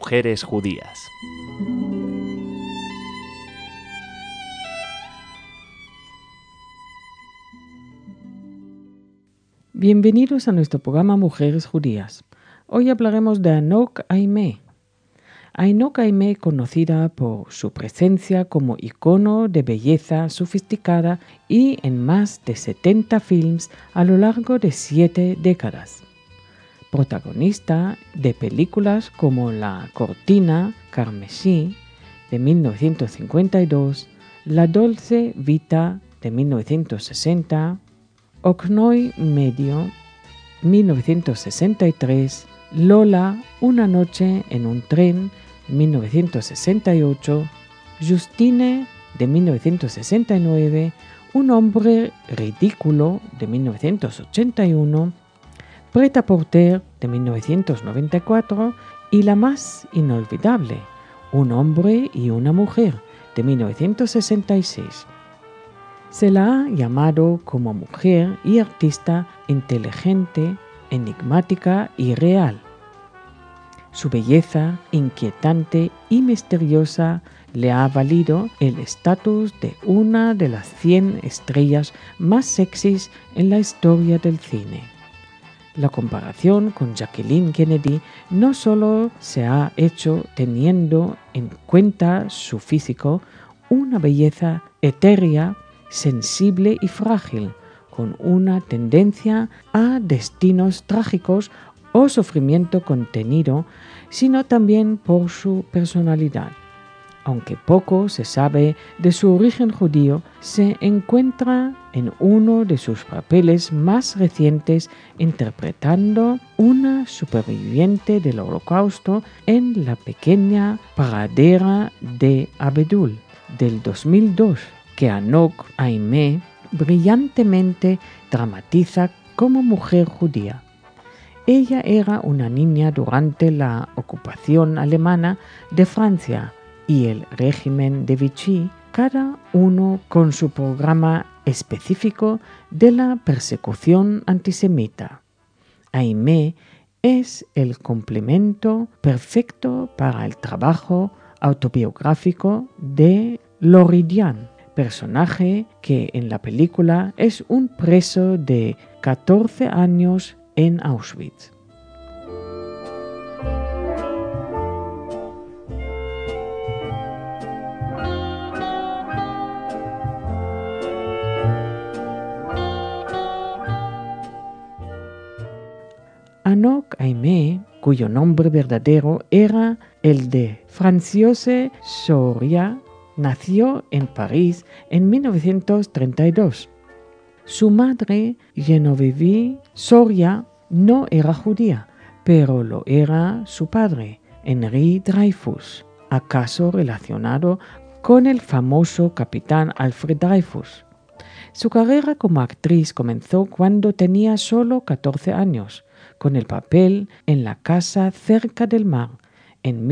mujeres judías. Bienvenidos a nuestro programa Mujeres Judías. Hoy hablaremos de Hanoch Aimee. Hanoch Aimee, conocida por su presencia como icono de belleza sofisticada y en más de 70 films a lo largo de 7 décadas. Protagonista de películas como La Cortina Carmesí de 1952, La Dolce Vita de 1960, Oknoi Medio, 1963, Lola, Una noche en un tren, 1968, Justine, de 1969, Un hombre ridículo, de 1981, Prêt-à-porter, de 1994, y la más inolvidable, Un hombre y una mujer, de 1966. Se la ha llamado como mujer y artista inteligente, enigmática y real. Su belleza, inquietante y misteriosa, le ha valido el estatus de una de las 100 estrellas más sexys en la historia del cine. La comparación con Jacqueline Kennedy no solo se ha hecho teniendo en cuenta su físico, una belleza etérea, sensible y frágil, con una tendencia a destinos trágicos o sufrimiento contenido, sino también por su personalidad. Aunque poco se sabe de su origen judío, se encuentra en uno de sus papeles más recientes interpretando una superviviente del Holocausto en La pequeña pradera de Abedul del 2002, que Hanoch Aimee brillantemente dramatiza como mujer judía. Ella era una niña durante la ocupación alemana de Francia y el régimen de Vichy, cada uno con su programa específico de la persecución antisemita. Aimee es el complemento perfecto para el trabajo autobiográfico de Loridian, personaje que en la película es un preso de 14 años en Auschwitz. Hanoch Aimee, cuyo nombre verdadero era el de Franciose Soria, nació en París en 1932. Su madre, Geneviève Soria, no era judía, pero lo era su padre, Henri Dreyfus, acaso relacionado con el famoso capitán Alfred Dreyfus. Su carrera como actriz comenzó cuando tenía solo 14 años, con el papel en La casa cerca del mar, en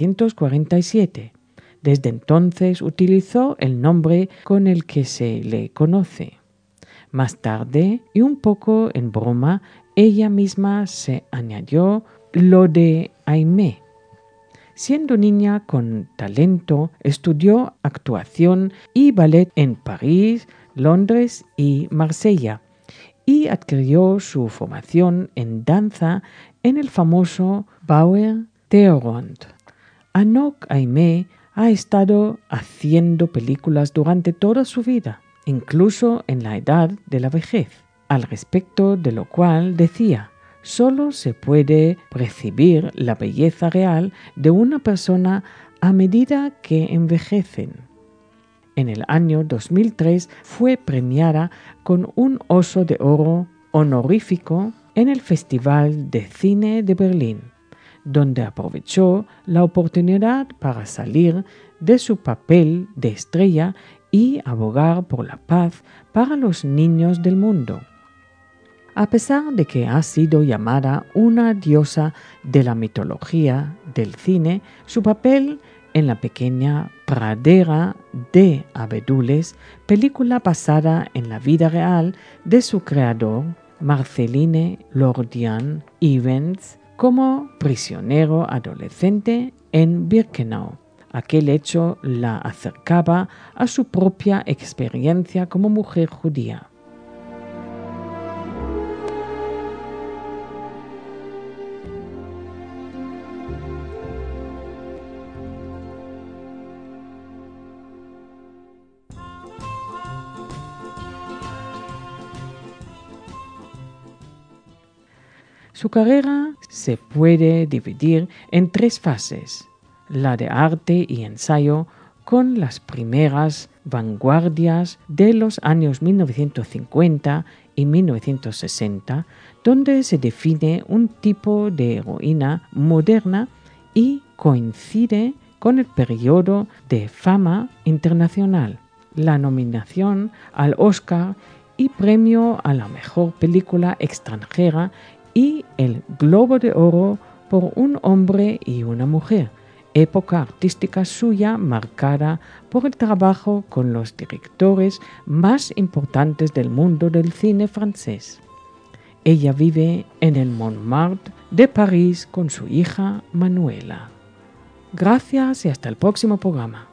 1947. Desde entonces utilizó el nombre con el que se le conoce. Más tarde, y un poco en broma, ella misma se añadió lo de Aimee. Siendo niña con talento, estudió actuación y ballet en París, Londres y Marsella, y adquirió su formación en danza en el famoso Bauer Theater. Hanoch Aimee ha estado haciendo películas durante toda su vida, incluso en la edad de la vejez, al respecto de lo cual decía: solo se puede percibir la belleza real de una persona a medida que envejecen. En el año 2003 fue premiada con un Oso de Oro honorífico en el Festival de Cine de Berlín, donde aprovechó la oportunidad para salir de su papel de estrella y abogar por la paz para los niños del mundo. A pesar de que ha sido llamada una diosa de la mitología del cine, su papel en La pequeña pradera de Abedules, película basada en la vida real de su creador, Marceline Lordian Ivens, como prisionero adolescente en Birkenau. Aquel hecho la acercaba a su propia experiencia como mujer judía. Su carrera se puede dividir en 3 fases: la de arte y ensayo, con las primeras vanguardias de los años 1950 y 1960, donde se define un tipo de heroína moderna y coincide con el periodo de fama internacional, la nominación al Oscar y premio a la mejor película extranjera y el Globo de Oro por Un hombre y una mujer, época artística suya marcada por el trabajo con los directores más importantes del mundo del cine francés. Ella vive en el Montmartre de París con su hija Manuela. Gracias y hasta el próximo programa.